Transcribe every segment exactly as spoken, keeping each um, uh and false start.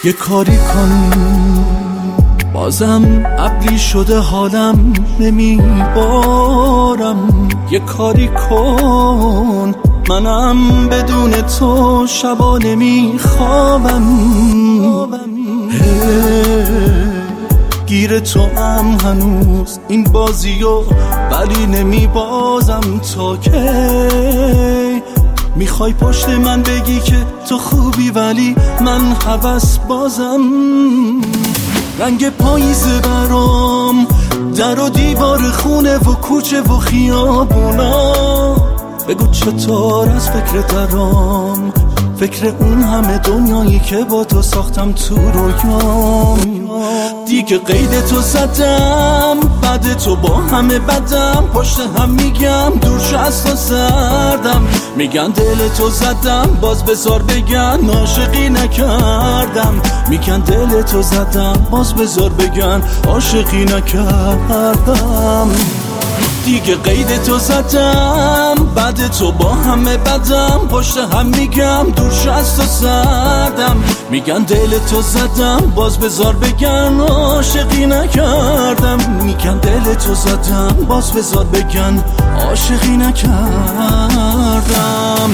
یه کاری کن بازم ابری شده حالم نمیبارم. یه کاری کن منم بدون تو شبا نمیخوابم. گیر تو هم هنوز این بازیو ولی نمیبازم. تا کی میخوای پشت من بگی که تو خوبی ولی من هوس بازم. رنگ پاییزه برام در و دیوار خونه و کوچه و خیابونا. بگو چطور از فکر درام، فکر اون همه دنیایی که با تو ساختم تو رویام. دیگه قید تو زدم بعد تو با همه بدم. پشت هم میگم دور شو از تو سردم. میگن دل تو زدم باز بذار بگن عاشقی نکردم. میگن دل تو زدم باز بذار بگن عاشقی نکردم. دیگه قید تو زدم بعد تو با همه بدم. پشت هم میگم دور شو از تو سردم. میگن دل تو زدم باز بذار بگن عاشقی نکردم. میگن دل تو زدم باز بذار بگن عاشقی نکردم.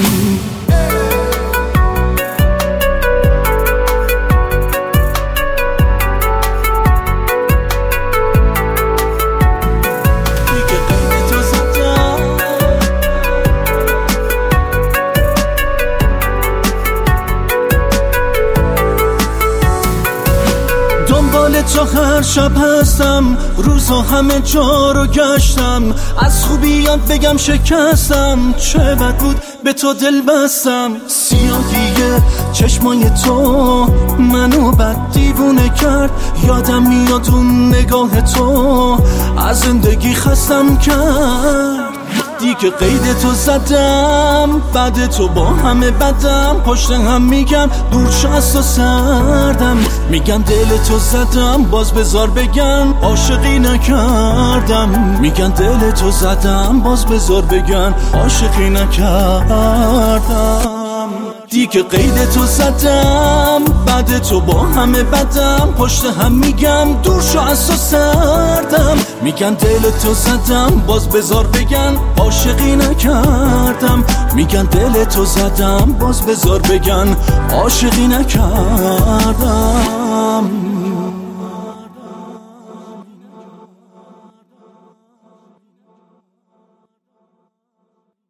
دنبال تو هر شب هستم، روزا همه جا رو گشتم. از خوبیات بگم شکستم، چه بد بود به تو دل بستم. سیاهی چشمای تو منو بد دیوونه کرد. یادم میاد اون نگاه تو از زندگی خستم کرد. دیگه قید تو زدم بعد تو با همه بدم. پشت هم میگم دور شو از تو سردم. میگن دل تو زدم باز بذار بگن عاشقی نکردم. میگن دل تو زدم باز بذار بگن عاشقی نکردم. دیگه قید تو زدم بعد تو با همه بدم. پشت هم میگم دور شو از تو سردم. میگن دل تو زدم باز بذار بگن عاشقی نکردم. میگن دل تو زدم باز بذار بگن عاشقی نکردم.